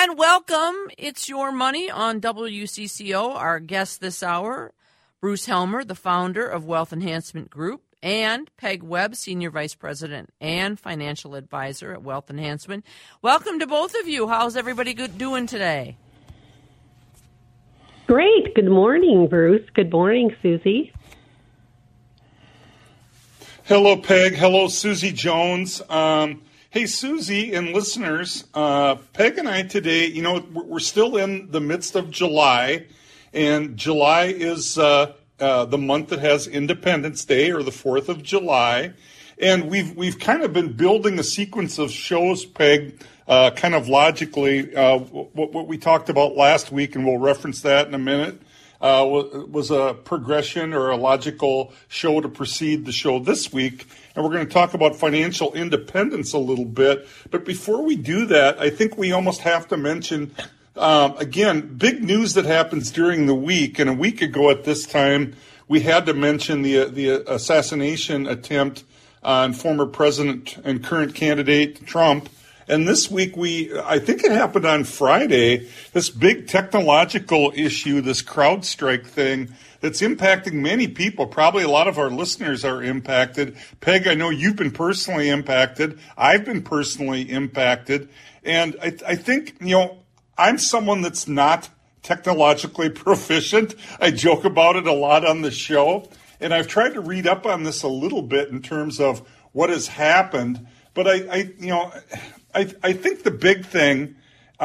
And welcome. It's Your Money on WCCO. Our guest this hour, Bruce Helmer, the founder of Wealth Enhancement Group, and Peg Webb, Senior Vice President and Financial Advisor at Wealth Enhancement. Welcome to both of you. How's everybody doing today? Great. Good morning, Bruce. Good morning, Susie. Hello, Peg. Hello, Susie Jones. Hey, Susie and listeners, Peg and I today, we're still in the midst of July, and July is the month that has Independence Day, or the 4th of July. And we've kind of been building a sequence of shows, Peg, kind of logically. What we talked about last week, and we'll reference that in a minute, was a progression or a logical show to precede the show this week. And we're going to talk about financial independence a little bit. But before we do that, I think we almost have to mention, again, big news that happens during the week. And a week ago at this time, we had to mention the assassination attempt on former President and current candidate Trump. And this week, I think it happened on Friday, this big technological issue, this CrowdStrike thing that's impacting many people. Probably a lot of our listeners are impacted. Peg, I know you've been personally impacted. I've been personally impacted. And I think, I'm someone that's not technologically proficient. I joke about it a lot on the show. And I've tried to read up on this a little bit in terms of what has happened. But I think the big thing,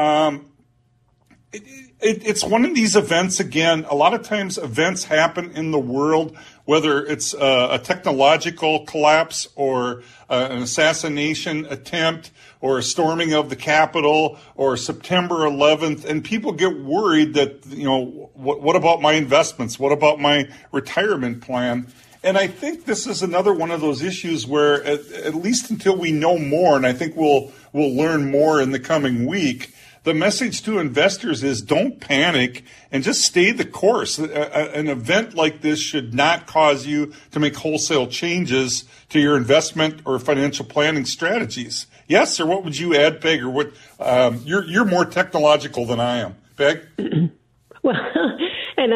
it's one of these events, again, a lot of times events happen in the world, whether it's a technological collapse or an assassination attempt or a storming of the Capitol or September 11th, and people get worried that, what about my investments? What about my retirement plan? And I think this is another one of those issues where, at least until we know more, and I think we'll learn more in the coming week, the message to investors is don't panic and just stay the course. An event like this should not cause you to make wholesale changes to your investment or financial planning strategies. Yes, or what would you add, Peg? Or what? You're more technological than I am, Peg. Well. And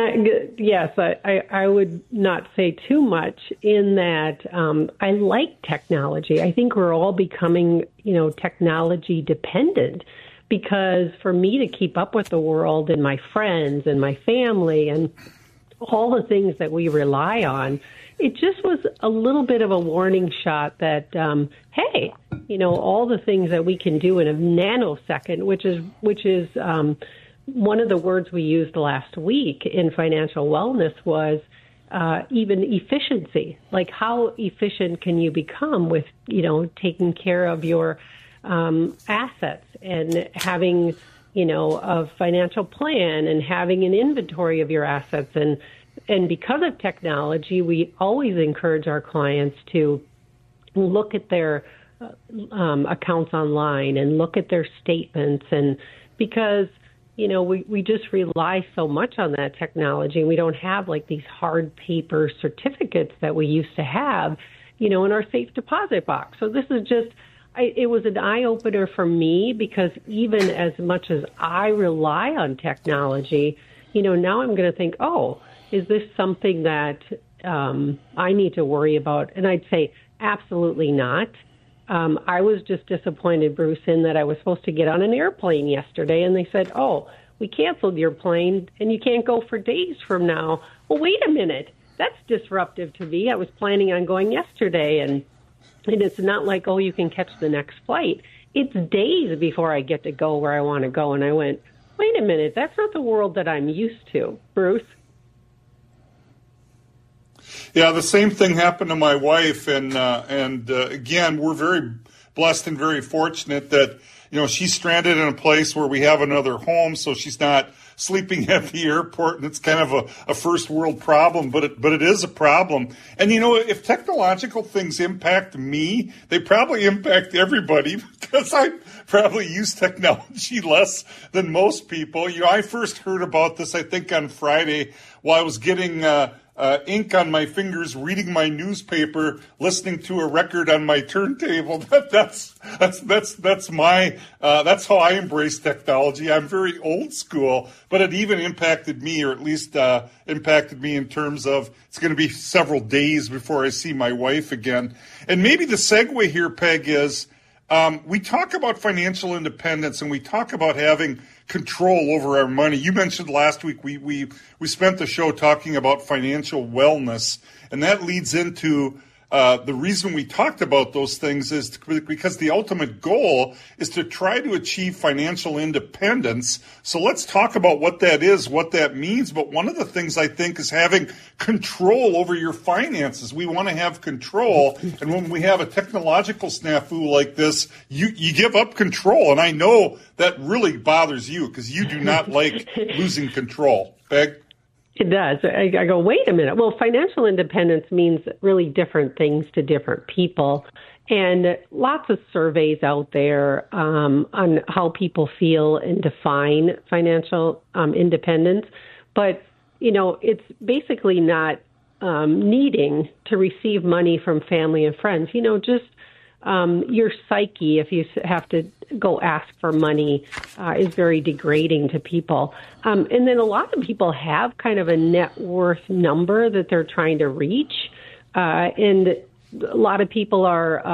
I would not say too much in that I like technology. I think we're all becoming, technology dependent, because for me to keep up with the world and my friends and my family and all the things that we rely on, it just was a little bit of a warning shot that, hey, all the things that we can do in a nanosecond, which is one of the words we used last week in financial wellness was even efficiency. Like, how efficient can you become with, taking care of your assets and having, a financial plan and having an inventory of your assets. And because of technology, we always encourage our clients to look at their accounts online and look at their statements. And because we just rely so much on that technology, and we don't have like these hard paper certificates that we used to have, in our safe deposit box. So this is just, it was an eye-opener for me, because even as much as I rely on technology, now I'm going to think, is this something that I need to worry about? And I'd say absolutely not. I was just disappointed, Bruce, in that I was supposed to get on an airplane yesterday, and they said, we canceled your plane, and you can't go for days from now. Well, wait a minute. That's disruptive to me. I was planning on going yesterday, and it's not like, you can catch the next flight. It's days before I get to go where I want to go. And I went, wait a minute, that's not the world that I'm used to, Bruce. Yeah, the same thing happened to my wife, and again, we're very blessed and very fortunate that she's stranded in a place where we have another home, so she's not sleeping at the airport, and it's kind of a first world problem, but it is a problem. And if technological things impact me, they probably impact everybody, because I probably use technology less than most people. I first heard about this, I think, on Friday while I was getting ink on my fingers, reading my newspaper, listening to a record on my turntable. That's how I embrace technology. I'm very old school, but it even impacted me, or at least impacted me in terms of it's going to be several days before I see my wife again. And maybe the segue here, Peg, is we talk about financial independence and we talk about having control over our money. You mentioned last week we spent the show talking about financial wellness, and that leads into the reason we talked about those things is because the ultimate goal is to try to achieve financial independence. So let's talk about what that is, what that means. But one of the things I think is having control over your finances. We want to have control. And when we have a technological snafu like this, you give up control. And I know that really bothers you because you do not like losing control. Peg? It does. I go, wait a minute. Well, financial independence means really different things to different people. And lots of surveys out there on how people feel and define financial independence. But, it's basically not needing to receive money from family and friends. Just your psyche, if you have to go ask for money, is very degrading to people. And then a lot of people have kind of a net worth number that they're trying to reach. And a lot of people are,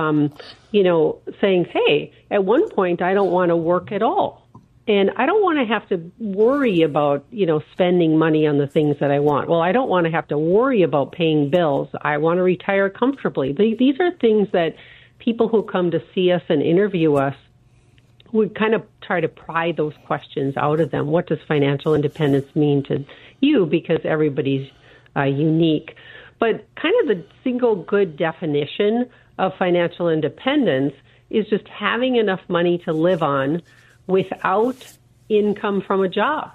saying, hey, at one point, I don't want to work at all. And I don't want to have to worry about, spending money on the things that I want. Well, I don't want to have to worry about paying bills. I want to retire comfortably. These are things that people who come to see us and interview us would kind of try to pry those questions out of them. What does financial independence mean to you? Because everybody's unique. But kind of the single good definition of financial independence is just having enough money to live on without income from a job.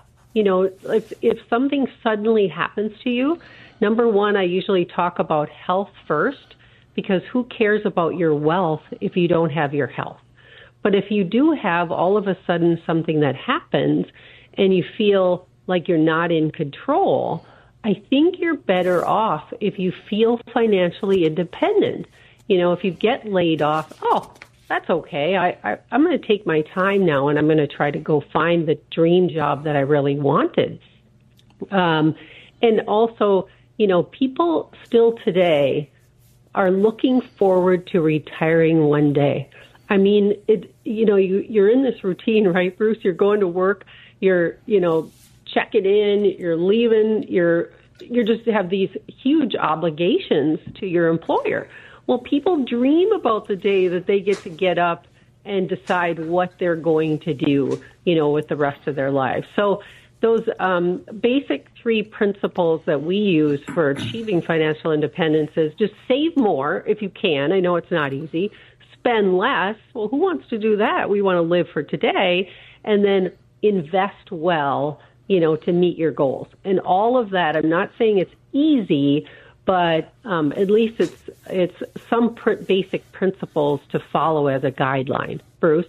If something suddenly happens to you, number one, I usually talk about health first, because who cares about your wealth if you don't have your health? But if you do have all of a sudden something that happens and you feel like you're not in control, I think you're better off if you feel financially independent. If you get laid off, that's okay. I'm going to take my time now and I'm going to try to go find the dream job that I really wanted. And also, people still today are looking forward to retiring one day. I mean, you're in this routine, right, Bruce? You're going to work, you're, checking in, you're leaving, you're just have these huge obligations to your employer. Well, people dream about the day that they get up and decide what they're going to do, with the rest of their lives. So those basic three principles that we use for achieving financial independence is just save more if you can. I know it's not easy. Spend less. Well, who wants to do that? We want to live for today. And then invest well, to meet your goals. And all of that, I'm not saying it's easy, but at least it's some basic principles to follow as a guideline. Bruce?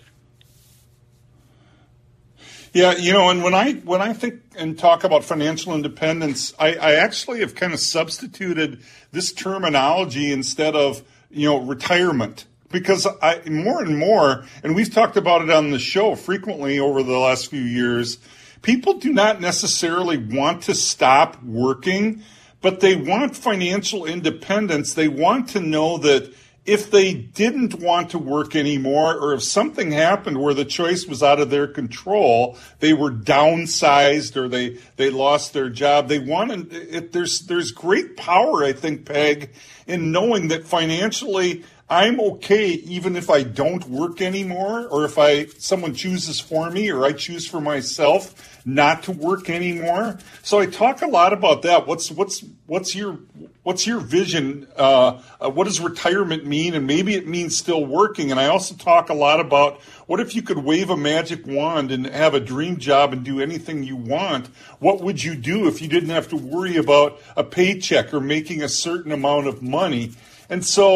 Yeah, and when I think and talk about financial independence, I actually have kind of substituted this terminology instead of, retirement. Because more and more, and we've talked about it on the show frequently over the last few years, people do not necessarily want to stop working, but they want financial independence. They want to know that if they didn't want to work anymore, or if something happened where the choice was out of their control, they were downsized or they lost their job. They want there's great power, I think, Peg, in knowing that financially I'm okay even if I don't work anymore, or if someone chooses for me or I choose for myself not to work anymore. So I talk a lot about that. What's your vision? What does retirement mean? And maybe it means still working. And I also talk a lot about what if you could wave a magic wand and have a dream job and do anything you want? What would you do if you didn't have to worry about a paycheck or making a certain amount of money? And so,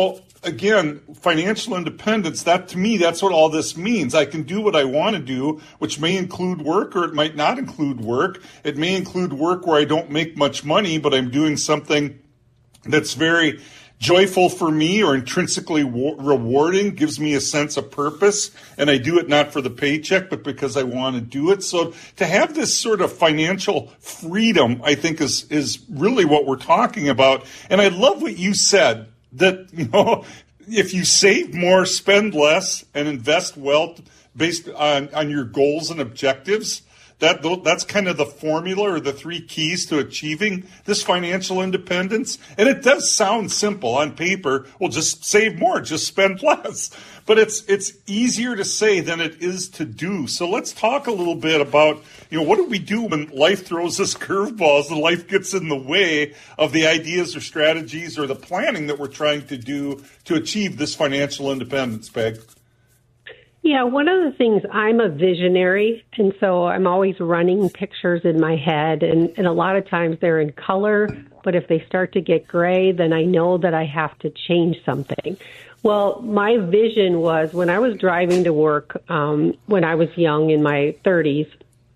again, financial independence, that to me, that's what all this means. I can do what I want to do, which may include work or it might not include work. It may include work where I don't make much money, but I'm doing something that's very joyful for me or intrinsically rewarding, gives me a sense of purpose, and I do it not for the paycheck, but because I want to do it. So to have this sort of financial freedom, I think is really what we're talking about. And I love what you said, that, if you save more, spend less, and invest wealth based on your goals and objectives, that's kind of the formula or the three keys to achieving this financial independence. And it does sound simple on paper. Well, just save more, just spend less. But it's easier to say than it is to do. So let's talk a little bit about, what do we do when life throws us curveballs and life gets in the way of the ideas or strategies or the planning that we're trying to do to achieve this financial independence, Peg? Yeah, one of the things, I'm a visionary, and so I'm always running pictures in my head, and a lot of times they're in color, but if they start to get gray, then I know that I have to change something. Well, my vision was when I was driving to work, when I was young in my 30s,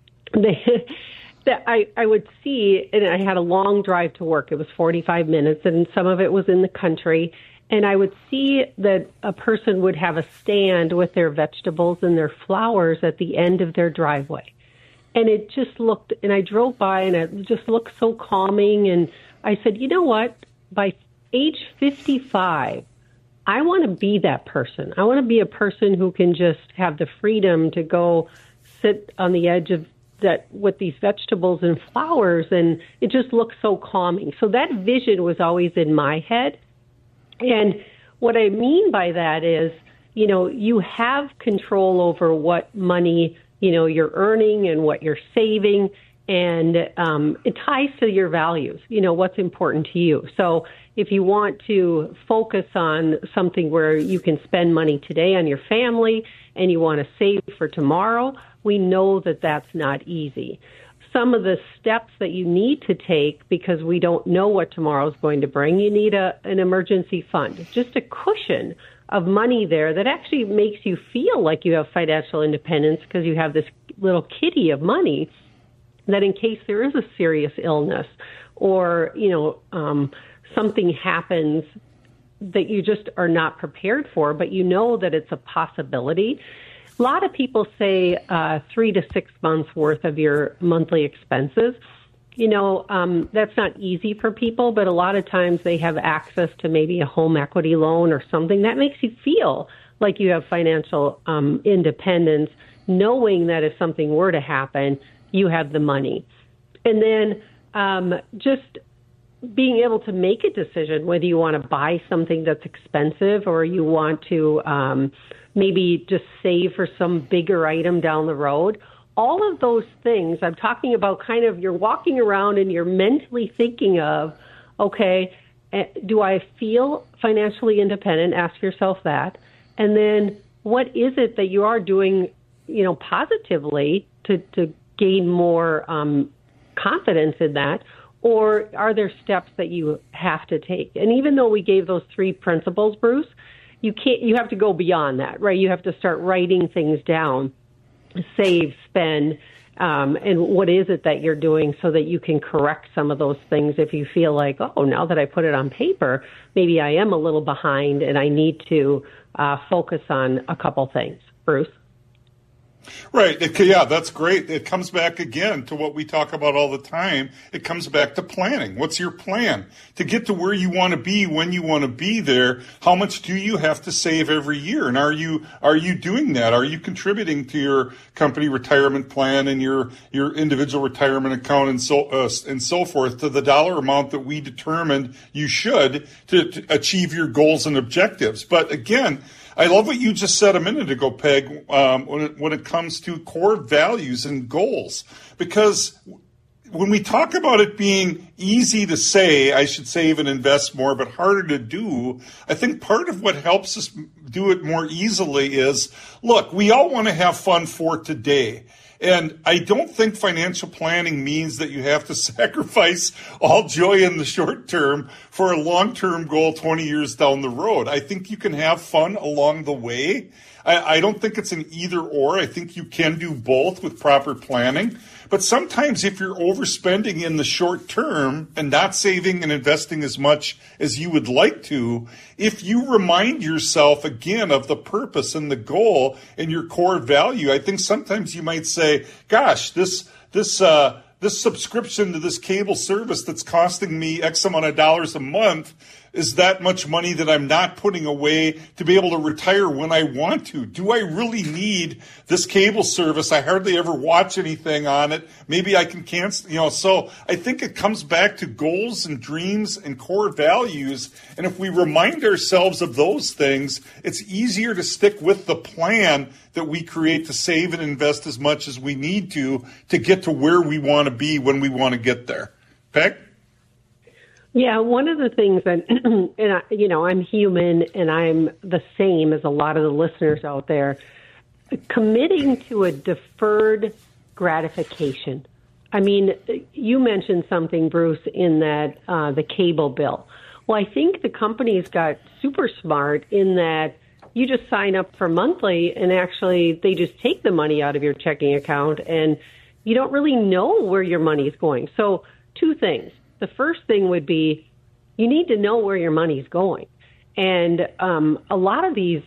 that I would see, and I had a long drive to work. It was 45 minutes, and some of it was in the country. And I would see that a person would have a stand with their vegetables and their flowers at the end of their driveway. And it just looked, and I drove by and it just looked so calming. And I said, you know what? By age 55, I want to be that person. I want to be a person who can just have the freedom to go sit on the edge of that with these vegetables and flowers. And it just looked so calming. So that vision was always in my head. And what I mean by that is, you have control over what money, you're earning and what you're saving, and it ties to your values, what's important to you. So if you want to focus on something where you can spend money today on your family and you want to save for tomorrow, we know that that's not easy. Some of the steps that you need to take, because we don't know what tomorrow is going to bring, you need an emergency fund, just a cushion of money there that actually makes you feel like you have financial independence because you have this little kitty of money that in case there is a serious illness or, something happens that you just are not prepared for, but you know that it's a possibility. A lot of people say 3 to 6 months worth of your monthly expenses. That's not easy for people, but a lot of times they have access to maybe a home equity loan or something that makes you feel like you have financial independence, knowing that if something were to happen, you have the money. And then just being able to make a decision whether you want to buy something that's expensive or you want to maybe just save for some bigger item down the road. All of those things, I'm talking about kind of you're walking around and you're mentally thinking of, okay, do I feel financially independent? Ask yourself that. And then what is it that you are doing, positively to gain more confidence in that? Or are there steps that you have to take? And even though we gave those 3 principles, Bruce, you have to go beyond that, right? You have to start writing things down, save, spend, and what is it that you're doing so that you can correct some of those things if you feel like, oh, now that I put it on paper, maybe I am a little behind and I need to focus on a couple things. Bruce? Right. Yeah, that's great. It comes back again to what we talk about all the time. It comes back to planning. What's your plan to get to where you want to be when you want to be there? How much do you have to save every year? And are you doing that? Are you contributing to your company retirement plan and your individual retirement account and so forth to the dollar amount that we determined you should to achieve your goals and objectives? But again, I love what you just said a minute ago, Peg, when it comes to core values and goals, because when we talk about it being easy to say, I should save and invest more, but harder to do, I think part of what helps us do it more easily is, look, we all want to have fun for today. And I don't think financial planning means that you have to sacrifice all joy in the short term for a long-term goal 20 years down the road. I think you can have fun along the way. I don't think it's an either or. I think you can do both with proper planning. But sometimes if you're overspending in the short term and not saving and investing as much as you would like to, if you remind yourself again of the purpose and the goal and your core value, I think sometimes you might say, gosh, this subscription to this cable service that's costing me X amount of dollars a month is that much money that I'm not putting away to be able to retire when I want to. Do I really need this cable service? I hardly ever watch anything on it. Maybe I can cancel, so I think it comes back to goals and dreams and core values. And if we remind ourselves of those things, it's easier to stick with the plan that we create to save and invest as much as we need to get to where we want to be when we want to get there. Peg? Yeah, one of the things that, and I'm human and I'm the same as a lot of the listeners out there, committing to a deferred gratification. I mean, you mentioned something, Bruce, in that the cable bill. Well, I think the companies got super smart in that you just sign up for monthly and actually they just take the money out of your checking account and you don't really know where your money is going. So two things. The first thing would be you need to know where your money's going. And a lot of these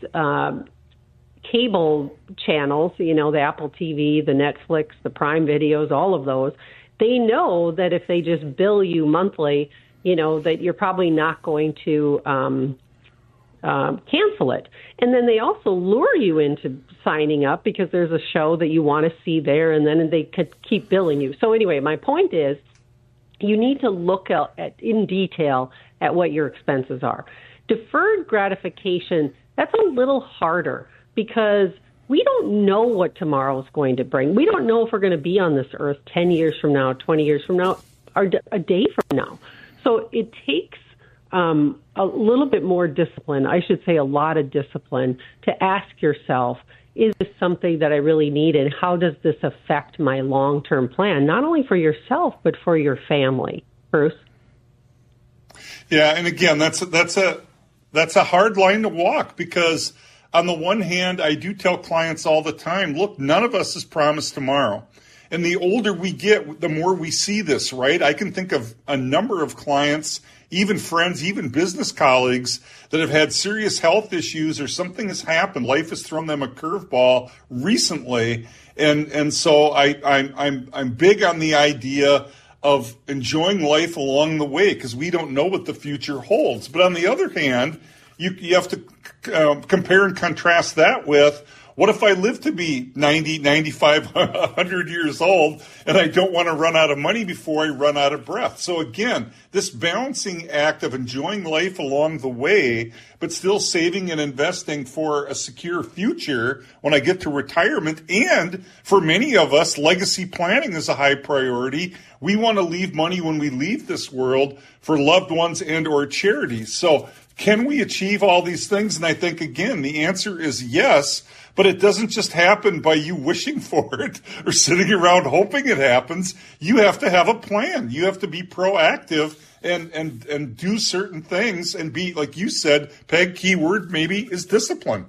cable channels, the Apple TV, the Netflix, the Prime videos, all of those, they know that if they just bill you monthly, that you're probably not going to cancel it. And then they also lure you into signing up because there's a show that you want to see there, and then they could keep billing you. So anyway, my point is, you need to look at in detail at what your expenses are. Deferred gratification, that's a little harder because we don't know what tomorrow is going to bring. We don't know if we're going to be on this earth 10 years from now, 20 years from now, or a day from now. So it takes a little bit more discipline, I should say a lot of discipline, to ask yourself, is this something that I really need, and how does this affect my long-term plan, not only for yourself, but for your family? Bruce? Yeah, and again, that's a hard line to walk because on the one hand, I do tell clients all the time, look, none of us is promised tomorrow. And the older we get, the more we see this, right? I can think of a number of clients, even friends, even business colleagues that have had serious health issues or something has happened. Life has thrown them a curveball recently. And so I'm big on the idea of enjoying life along the way because we don't know what the future holds. But on the other hand, you have to compare and contrast that with, what if I live to be 90, 95, 100 years old and I don't want to run out of money before I run out of breath? So again, this balancing act of enjoying life along the way, but still saving and investing for a secure future when I get to retirement. And for many of us, legacy planning is a high priority. We want to leave money when we leave this world for loved ones and or charities. So can we achieve all these things? And I think, again, the answer is yes. But it doesn't just happen by you wishing for it or sitting around hoping it happens. You have to have a plan. You have to be proactive and do certain things and be, like you said, Peg, keyword maybe is discipline.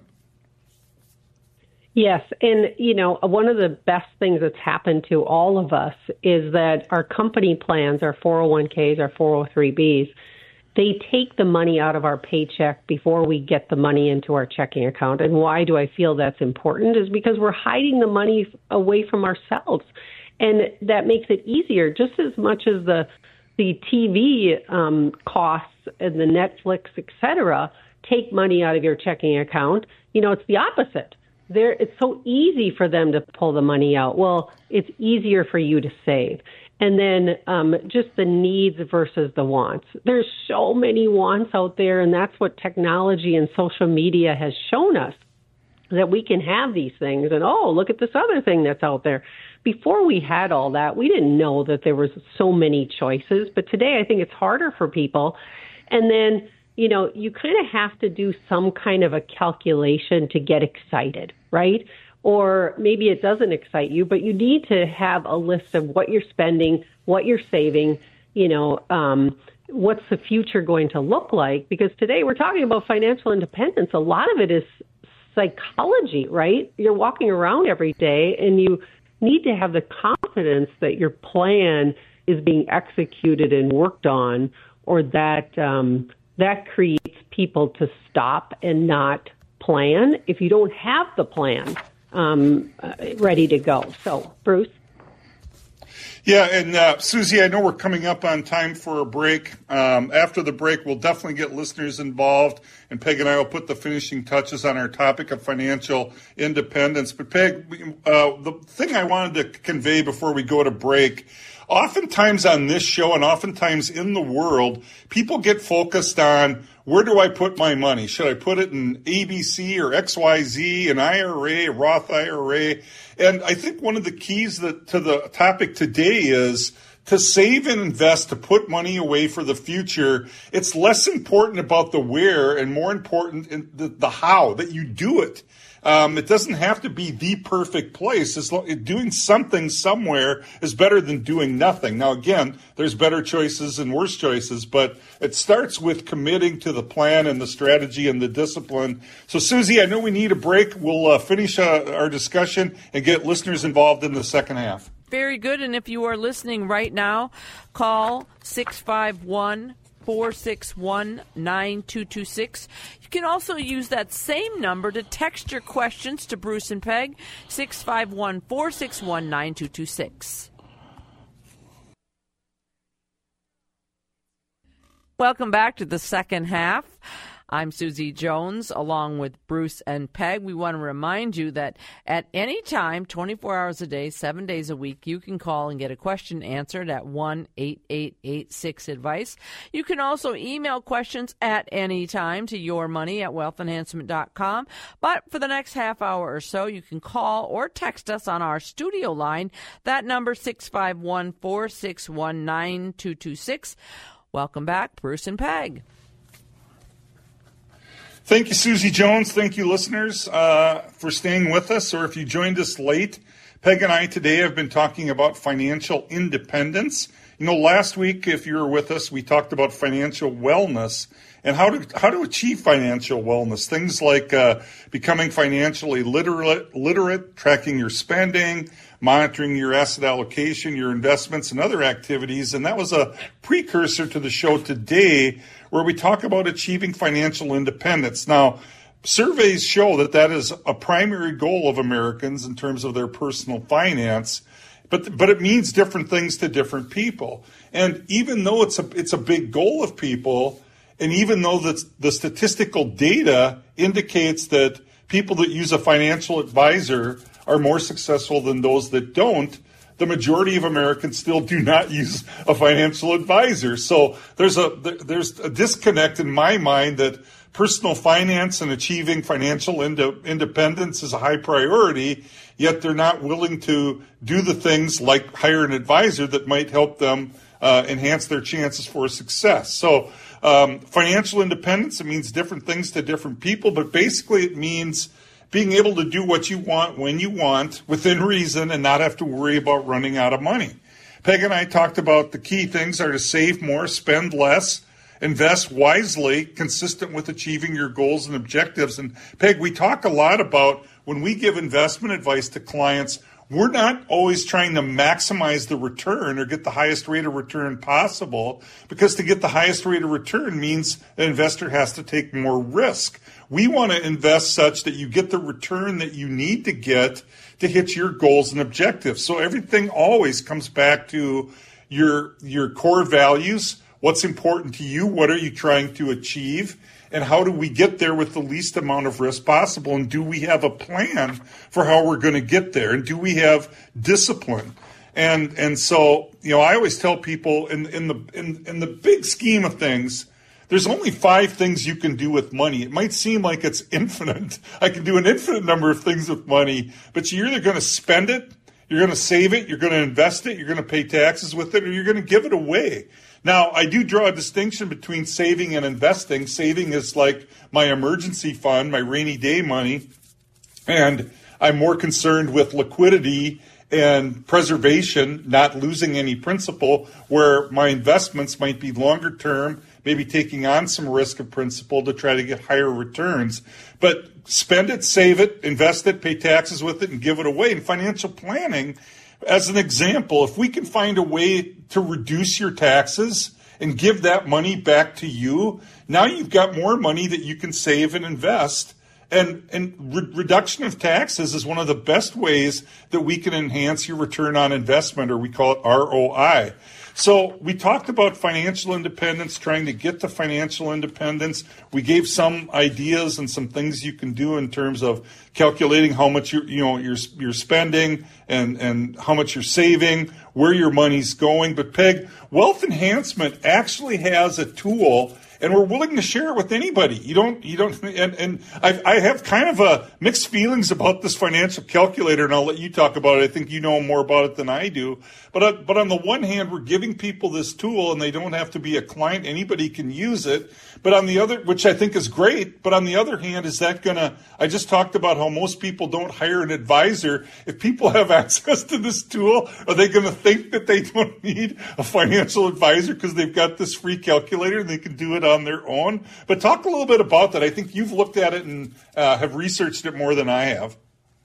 Yes. And, one of the best things that's happened to all of us is that our company plans, our 401ks, our 403bs, they take the money out of our paycheck before we get the money into our checking account. And why do I feel that's important is because we're hiding the money away from ourselves. And that makes it easier, just as much as the TV costs and the Netflix, et cetera, take money out of your checking account. It's the opposite. It's so easy for them to pull the money out. Well, it's easier for you to save. And then just the needs versus the wants. There's so many wants out there, and that's what technology and social media has shown us, that we can have these things. And, oh, look at this other thing that's out there. before we had all that, we didn't know that there was so many choices. But today, I think it's harder for people. And then, you know, you kind of have to do some kind of a calculation to get excited, right? Or maybe it doesn't excite you, but you need to have a list of what you're spending, what you're saving, you know, what's the future going to look like? Because today we're talking about financial independence. A lot of it is psychology, right? You're walking around every day and you need to have the confidence that your plan is being executed and worked on, or that that creates people to stop and not plan if you don't have the plan ready to go. So, Bruce? Yeah, and Susie, I know we're coming up on time for a break. After the break, we'll definitely get listeners involved, and Peg and I will put the finishing touches on our topic of financial independence. But Peg, the thing I wanted to convey before we go to break, oftentimes on this show and oftentimes in the world, people get focused on, where do I put my money? Should I put it in ABC or XYZ, an IRA, a Roth IRA? And I think one of the keys to the topic today is to save and invest, to put money away for the future. It's less important about the where and more important in the how, that you do it. It doesn't have to be the perfect place. Doing something somewhere is better than doing nothing. Now, again, there's better choices and worse choices, but it starts with committing to the plan and the strategy and the discipline. So, Susie, I know we need a break. We'll finish our discussion and get listeners involved in the second half. Very good. And if you are listening right now, call 651-461-9226. You can also use that same number to text your questions to Bruce and Peg, 651-461-9226. Welcome back to the second half. I'm Susie Jones, along with Bruce and Peg. We want to remind you that at any time, 24 hours a day, 7 days a week, you can call and get a question answered at 1-8886-ADVICE. You can also email questions at any time to yourmoney@wealthenhancement.com. But for the next half hour or so, you can call or text us on our studio line. That number, 651-461-9226. Welcome back, Bruce and Peg. Thank you, Susie Jones. Thank you, listeners, for staying with us. Or if you joined us late, Peg and I today have been talking about financial independence. You know, last week, if you were with us, we talked about financial wellness and how to achieve financial wellness. Things like becoming financially literate, tracking your spending, monitoring your asset allocation, your investments, and other activities. And that was a precursor to the show today, where we talk about achieving financial independence. Now, surveys show that is a primary goal of Americans in terms of their personal finance, but it means different things to different people. And even though it's a big goal of people, and even though the statistical data indicates that people that use a financial advisor are more successful than those that don't, the majority of Americans still do not use a financial advisor. So there's a disconnect in my mind that personal finance and achieving financial independence is a high priority, yet they're not willing to do the things like hire an advisor that might help them enhance their chances for success. So financial independence, it means different things to different people, but basically it means being able to do what you want when you want within reason and not have to worry about running out of money. Peg and I talked about the key things are to save more, spend less, invest wisely, consistent with achieving your goals and objectives. And Peg, we talk a lot about when we give investment advice to clients, we're not always trying to maximize the return or get the highest rate of return possible, because to get the highest rate of return means an investor has to take more risk. We want to invest such that you get the return that you need to get to hit your goals and objectives. So everything always comes back to your core values. What's important to you? What are you trying to achieve? And how do we get there with the least amount of risk possible? And do we have a plan for how we're going to get there? And do we have discipline? And so, you know, I always tell people in the big scheme of things, there's only 5 things you can do with money. It might seem like it's infinite. I can do an infinite number of things with money, but you're either going to spend it, You're going to save it, you're going to invest it, you're going to pay taxes with it, or you're going to give it away. Now, I do draw a distinction between saving and investing. Saving is like my emergency fund, my rainy day money, and I'm more concerned with liquidity and preservation, not losing any principal, where my investments might be longer term, maybe taking on some risk of principal to try to get higher returns. But spend it, save it, invest it, pay taxes with it, and give it away. In financial planning, as an example, if we can find a way to reduce your taxes and give that money back to you, now you've got more money that you can save and invest. And reduction of taxes is one of the best ways that we can enhance your return on investment, or we call it ROI. So we talked about financial independence, trying to get to financial independence. We gave some ideas and some things you can do in terms of calculating how much you're spending and how much you're saving, where your money's going. But Peg, Wealth Enhancement actually has a tool, and we're willing to share it with anybody. And I have kind of a mixed feelings about this financial calculator, and I'll let you talk about it. I think you know more about it than I do. But on the one hand, we're giving people this tool, and they don't have to be a client. Anybody can use it. But on the other, which I think is great, but on the other hand, is that I just talked about how most people don't hire an advisor. If people have access to this tool, are they going to think that they don't need a financial advisor because they've got this free calculator and they can do it on their own? But talk a little bit about that. I think you've looked at it and have researched it more than I have.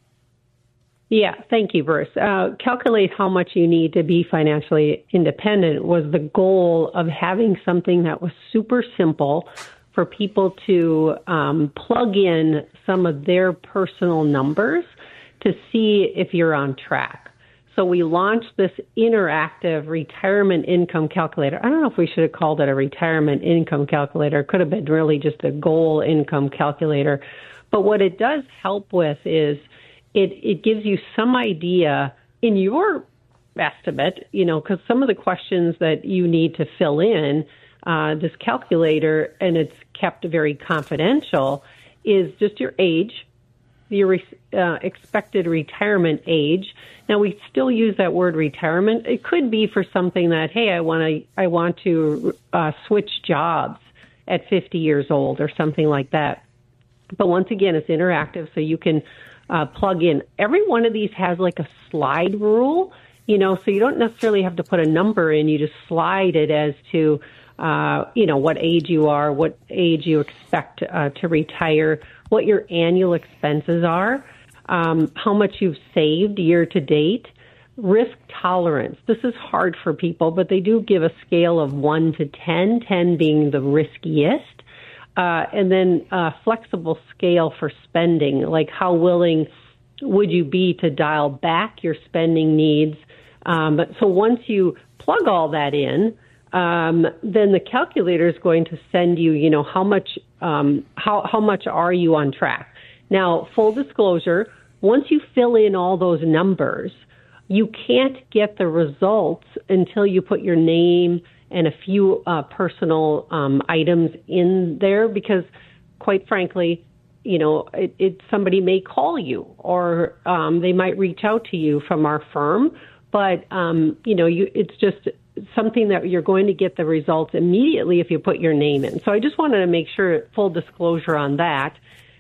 Yeah, thank you, Bruce. Calculate how much you need to be financially independent was the goal of having something that was super simple for people to plug in some of their personal numbers to see if you're on track. So we launched this interactive retirement income calculator. I don't know if we should have called it a retirement income calculator. It could have been really just a goal income calculator. But what it does help with is it gives you some idea in your estimate, because some of the questions that you need to fill in, this calculator, and it's kept very confidential, is just your age, your expected retirement age. Now, we still use that word retirement. It could be for something that, hey, I want to switch jobs at 50 years old or something like that. But once again, it's interactive, so you can plug in. Every one of these has like a slide rule, so you don't necessarily have to put a number in. You just slide it as to, what age you are, what age you expect to retire, what your annual expenses are, how much you've saved year to date, risk tolerance. This is hard for people, but they do give a scale of 1 to 10, 10 being the riskiest. And then flexible scale for spending, like how willing would you be to dial back your spending needs. So once you plug all that in, then the calculator is going to send you, how much are you on track. Now, full disclosure, once you fill in all those numbers, you can't get the results until you put your name and a few personal items in there, because quite frankly, somebody may call you or they might reach out to you from our firm, but it's just something that you're going to get the results immediately if you put your name in. So I just wanted to make sure, full disclosure on that,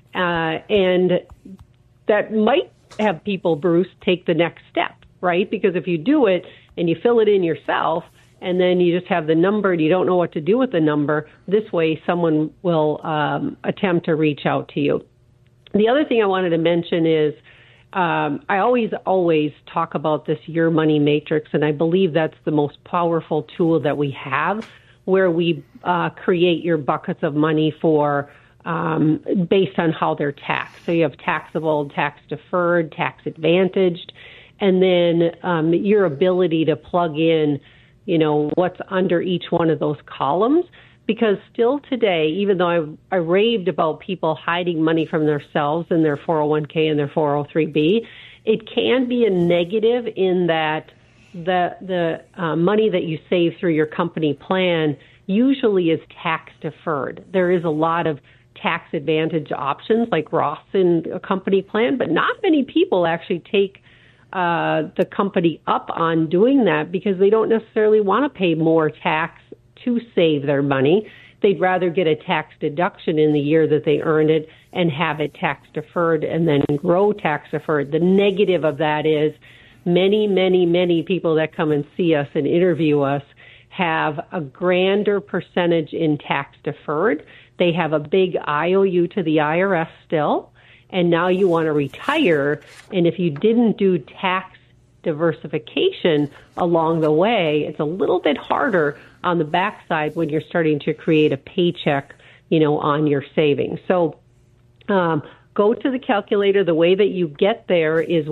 and that might have people, Bruce, take the next step, right? Because if you do it and you fill it in yourself, and then you just have the number and you don't know what to do with the number, this way someone will attempt to reach out to you. The other thing I wanted to mention is I always talk about this Your Money Matrix, and I believe that's the most powerful tool that we have, where we create your buckets of money for based on how they're taxed. So you have taxable, tax deferred, tax advantaged, and then your ability to plug in what's under each one of those columns. Because still today, even though I raved about people hiding money from themselves in their 401k and their 403b, it can be a negative in that the money that you save through your company plan usually is tax deferred. There is a lot of tax advantage options like Roths in a company plan, but not many people actually take the company up on doing that because they don't necessarily want to pay more tax to save their money. They'd rather get a tax deduction in the year that they earned it and have it tax deferred and then grow tax deferred. The negative of that is many people that come and see us and interview us have a grander percentage in tax deferred. They have a big IOU to the IRS still, and now you want to retire, and if you didn't do tax diversification along the way, it's a little bit harder on the backside when you're starting to create a paycheck, on your savings. So go to the calculator. The way that you get there is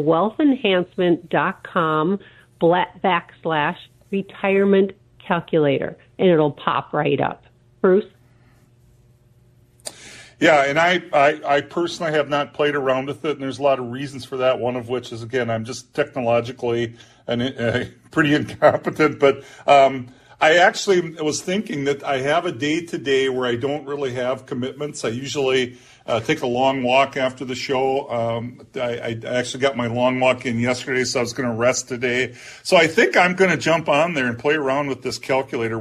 wealthenhancement.com/retirement calculator, and it'll pop right up. Bruce? Yeah, and I personally have not played around with it, and there's a lot of reasons for that, one of which is, again, I'm just technologically pretty incompetent, but I actually was thinking that I have a day-to-day where I don't really have commitments. I usually take a long walk after the show. I actually got my long walk in yesterday, so I was going to rest today. So I think I'm going to jump on there and play around with this calculator,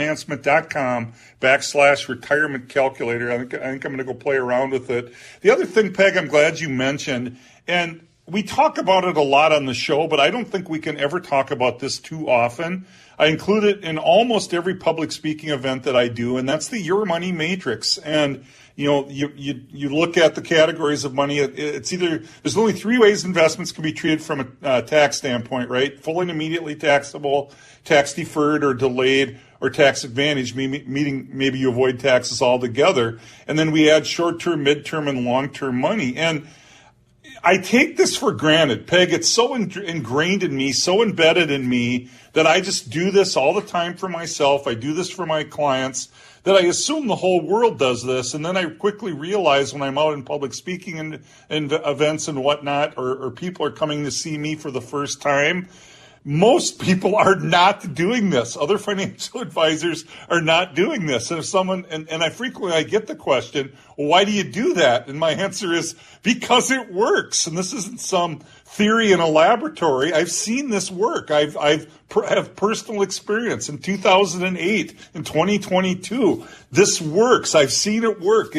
wealthenhancement.com/retirement calculator. I think I'm going to go play around with it. The other thing, Peg, I'm glad you mentioned, and we talk about it a lot on the show, but I don't think we can ever talk about this too often. I include it in almost every public speaking event that I do, and that's the Your Money Matrix. And you look at the categories of money. It's either there's only three ways investments can be treated from a tax standpoint, right? Full and immediately taxable, tax deferred or delayed, or tax advantage, meaning maybe you avoid taxes altogether. And then we add short-term, mid-term, and long-term money. And I take this for granted, Peg. It's so ingrained in me, so embedded in me, that I just do this all the time for myself. I do this for my clients, that I assume the whole world does this. And then I quickly realize when I'm out in public speaking and events and whatnot, or people are coming to see me for the first time, most people are not doing this. Other financial advisors are not doing this. And if someone, and I frequently get the question, well, why do you do that? And my answer is because it works. And this isn't some theory in a laboratory. I've seen this work. I have personal experience in 2008, in 2022. This works. I've seen it work.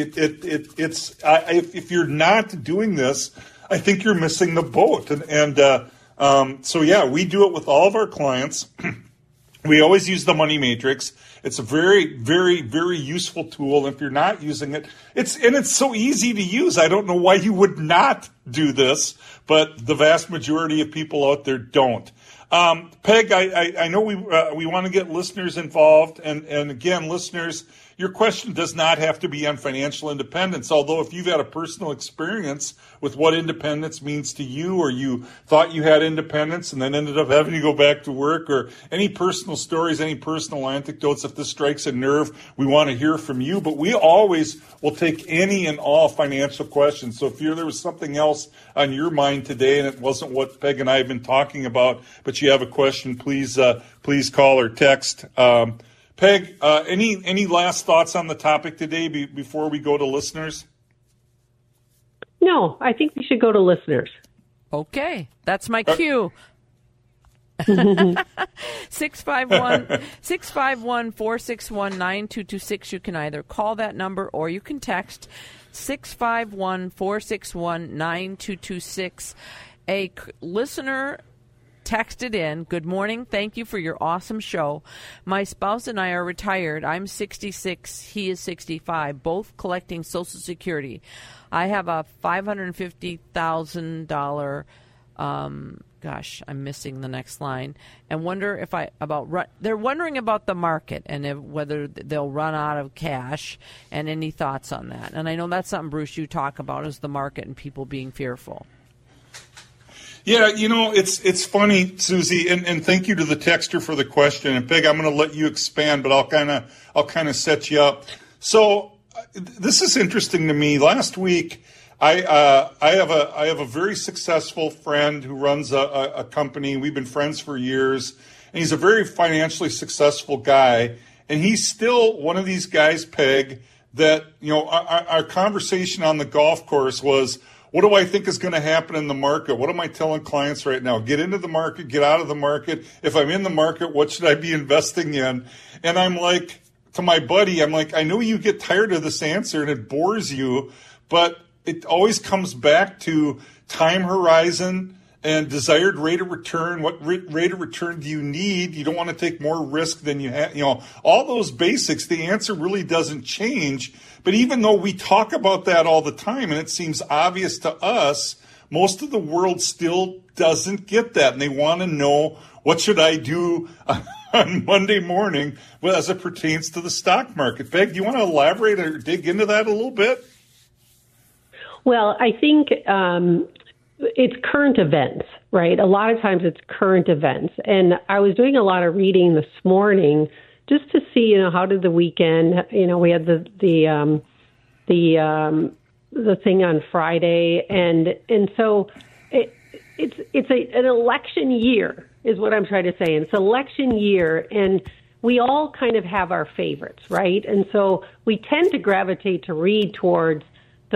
If you're not doing this, I think you're missing the boat. So yeah, we do it with all of our clients. We always use the Money Matrix. It's a very, very, very useful tool. If you're not using it, it's so easy to use. I don't know why you would not do this, but the vast majority of people out there don't. Peg, I know we want to get listeners involved, and again, listeners, your question does not have to be on financial independence, although if you've had a personal experience with what independence means to you, or you thought you had independence and then ended up having to go back to work, or any personal stories, any personal anecdotes, if this strikes a nerve, we want to hear from you. But we always will take any and all financial questions. So if there was something else on your mind today and it wasn't what Peg and I have been talking about, but you have a question, please call or text. Peg, any last thoughts on the topic today before we go to listeners? No, I think we should go to listeners. Okay, that's my cue. 651-461-9226. You can either call that number or you can text 651-461-9226. A listener texted in, "Good morning. Thank you for your awesome show. My spouse and I are retired. I'm 66. He is 65, both collecting Social Security. I have a $550,000, I'm missing the next line, and wonder they're wondering about the market and whether they'll run out of cash, and any thoughts on that." And I know that's something, Bruce, you talk about, is the market and people being fearful. Yeah, it's funny, Susie, and thank you to the texter for the question. And Peg, I'm going to let you expand, but I'll kind of set you up. So this is interesting to me. Last week, I have a very successful friend who runs a company. We've been friends for years, and he's a very financially successful guy. And he's still one of these guys, Peg, that our conversation on the golf course was, What do I think is going to happen in the market? What am I telling clients right now? Get into the market, get out of the market. If I'm in the market, what should I be investing in? And I'm like, to my buddy, I'm like, I know you get tired of this answer and it bores you, but it always comes back to time horizon and desired rate of return. What rate of return do you need? You don't want to take more risk than you have. All those basics, the answer really doesn't change. But even though we talk about that all the time and it seems obvious to us, most of the world still doesn't get that. And they want to know, what should I do on Monday morning as it pertains to the stock market? Peg, do you want to elaborate or dig into that a little bit? Well, I think it's current events, right? A lot of times it's current events. And I was doing a lot of reading this morning just to see, how did the weekend, we had the thing on Friday. And so it's an election year is what I'm trying to say. And it's election year, and we all kind of have our favorites, right? And so we tend to gravitate to read towards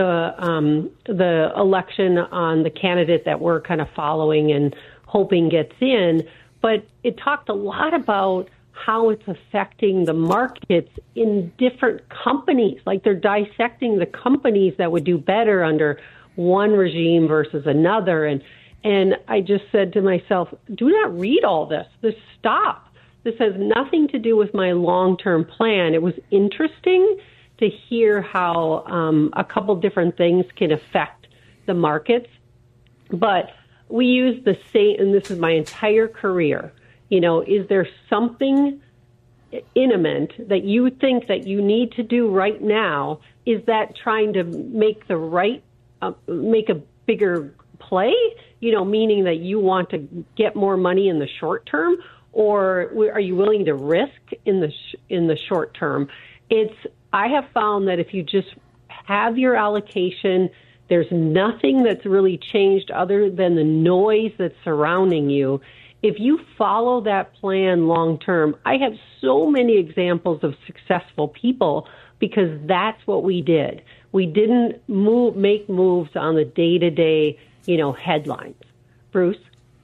the election on the candidate that we're kind of following and hoping gets in. But it talked a lot about how it's affecting the markets in different companies. Like they're dissecting the companies that would do better under one regime versus another. And I just said to myself, do not read all this. Just stop. This has nothing to do with my long-term plan. It was interesting to hear how a couple different things can affect the markets. But we use the same, and this is my entire career, is there something imminent that you think that you need to do right now? Is that trying to make make a bigger play, meaning that you want to get more money in the short term? Or are you willing to risk in the short term? I have found that if you just have your allocation, there's nothing that's really changed other than the noise that's surrounding you. If you follow that plan long term, I have so many examples of successful people because that's what we did. We didn't make moves on the day-to-day, headlines. Bruce?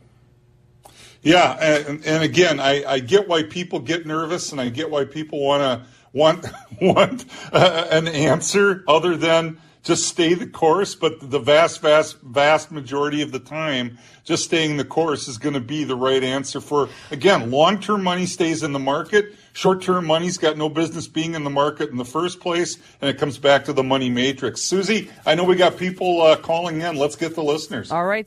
Yeah, and again, I get why people get nervous, and I get why people want an answer other than just stay the course. But the vast majority of the time, just staying the course is going to be the right answer for, again, long-term money stays in the market. Short-term money's got no business being in the market in the first place, and it comes back to the money matrix. Susie, I know we got people calling in. Let's get the listeners. All right,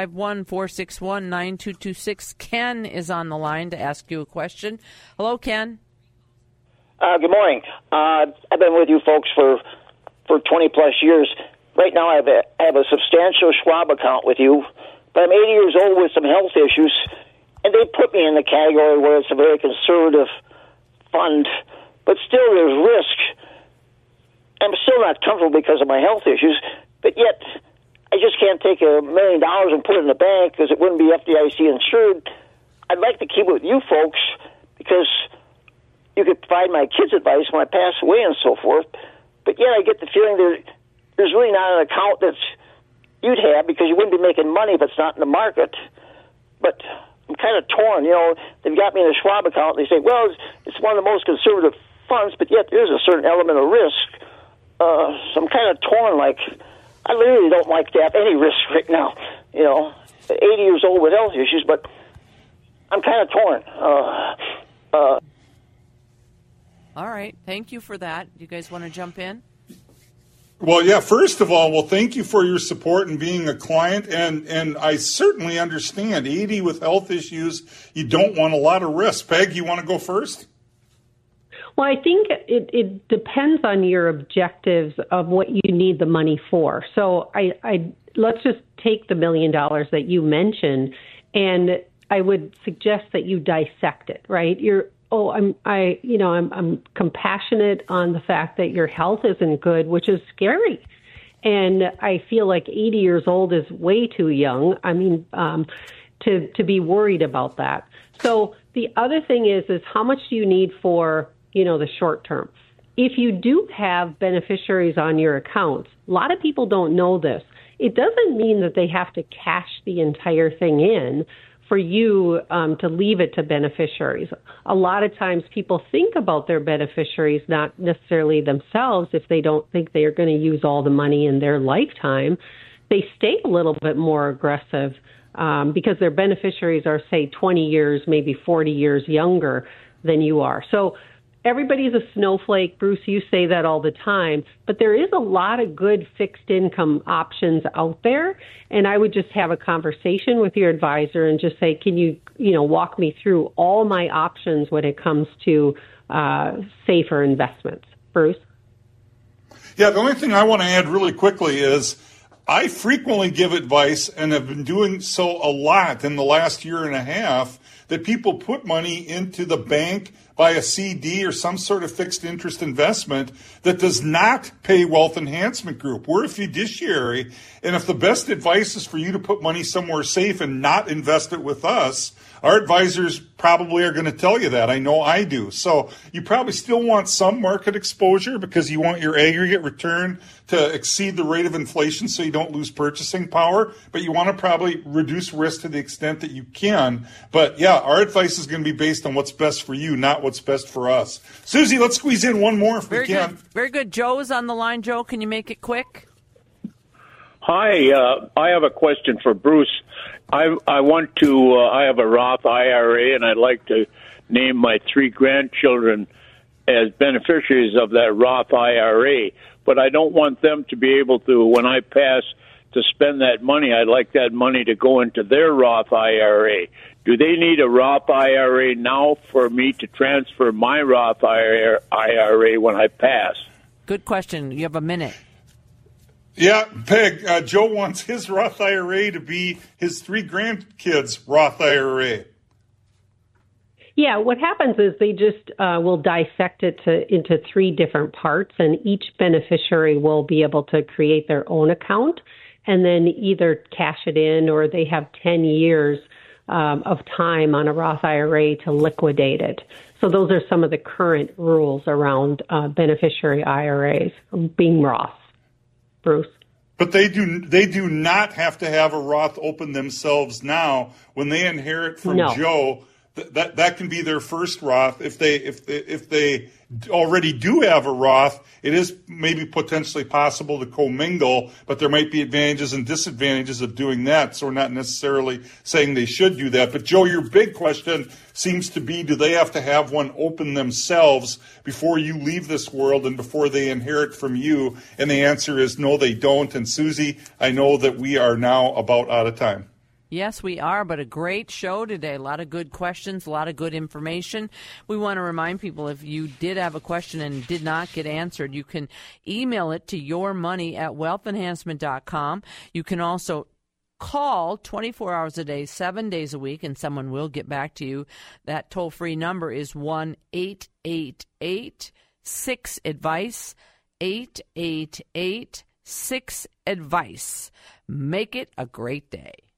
651-461-9226. Ken is on the line to ask you a question. Hello, Ken. Good morning. I've been with you folks for 20-plus years. Right now I have a substantial Schwab account with you, but I'm 80 years old with some health issues, and they put me in the category where it's a very conservative fund, but still there's risk. I'm still not comfortable because of my health issues, but yet I just can't take $1 million and put it in the bank because it wouldn't be FDIC insured. I'd like to keep it with you folks because you could provide my kids advice when I pass away and so forth, but yet I get the feeling there's really not an account that you'd have because you wouldn't be making money if it's not in the market. But I'm kind of torn. They've got me in a Schwab account. They say, well, it's one of the most conservative funds, but yet there's a certain element of risk. So I'm kind of torn. Like, I literally don't like to have any risk right now. 80 years old with health issues, but I'm kind of torn. All right. Thank you for that. Do you guys want to jump in? Well, yeah, first of all, thank you for your support and being a client. And I certainly understand 80 with health issues, you don't want a lot of risk. Peg, you want to go first? Well, I think it depends on your objectives of what you need the money for. So I let's just take the $1 million that you mentioned, and I would suggest that you dissect it, right? I'm compassionate on the fact that your health isn't good, which is scary. And I feel like 80 years old is way too young. To be worried about that. So the other thing is how much do you need for, the short term? If you do have beneficiaries on your accounts, a lot of people don't know this. it doesn't mean that they have to cash the entire thing in for you to leave it to beneficiaries. A lot of times people think about their beneficiaries, not necessarily themselves, if they don't think they are going to use all the money in their lifetime. They stay a little bit more aggressive because their beneficiaries are, say, 20 years, maybe 40 years younger than you are. So everybody's a snowflake. Bruce, you say that all the time, but there is a lot of good fixed income options out there. And I would just have a conversation with your advisor and just say, can you walk me through all my options when it comes to safer investments? Bruce? Yeah, the only thing I want to add really quickly is I frequently give advice and have been doing so a lot in the last year and a half that people put money into the bank by a CD or some sort of fixed interest investment that does not pay Wealth Enhancement Group. We're a fiduciary, and if the best advice is for you to put money somewhere safe and not invest it with us, our advisors probably are going to tell you that. I know I do. So you probably still want some market exposure because you want your aggregate return to exceed the rate of inflation so you don't lose purchasing power. But you want to probably reduce risk to the extent that you can. But yeah, our advice is going to be based on what's best for you, not what's best for us. Susie, let's squeeze in one more if we can. Good. Very good. Joe's on the line. Joe, can you make it quick? Hi, I have a question for Bruce. I have a Roth IRA, and I'd like to name my 3 grandchildren as beneficiaries of that Roth IRA, but I don't want them to be able to, when I pass, to spend that money. I'd like that money to go into their Roth IRA. Do they need a Roth IRA now for me to transfer my Roth IRA when I pass? Good question. You have a minute. Yeah, Peg, Joe wants his Roth IRA to be his 3 grandkids' Roth IRA. Yeah, what happens is they just will dissect it into 3 different parts, and each beneficiary will be able to create their own account and then either cash it in or they have 10 years of time on a Roth IRA to liquidate it. So those are some of the current rules around beneficiary IRAs being Roth. Bruce? But they do not have to have a Roth open themselves now. When they inherit from Joe, that can be their first Roth. If they already do have a Roth, it is maybe potentially possible to commingle, but there might be advantages and disadvantages of doing that. So we're not necessarily saying they should do that. But Joe, your big question seems to be, do they have to have one open themselves before you leave this world and before they inherit from you? And the answer is no, they don't. And Susie, I know that we are now about out of time. Yes, we are, but a great show today. A lot of good questions, a lot of good information. We want to remind people, if you did have a question and did not get answered, you can email it to yourmoney@wealthenhancement.com. You can also call 24 hours a day, 7 days a week, and someone will get back to you. That toll-free number is 1-888-6-ADVICE, 888-6-ADVICE. Make it a great day.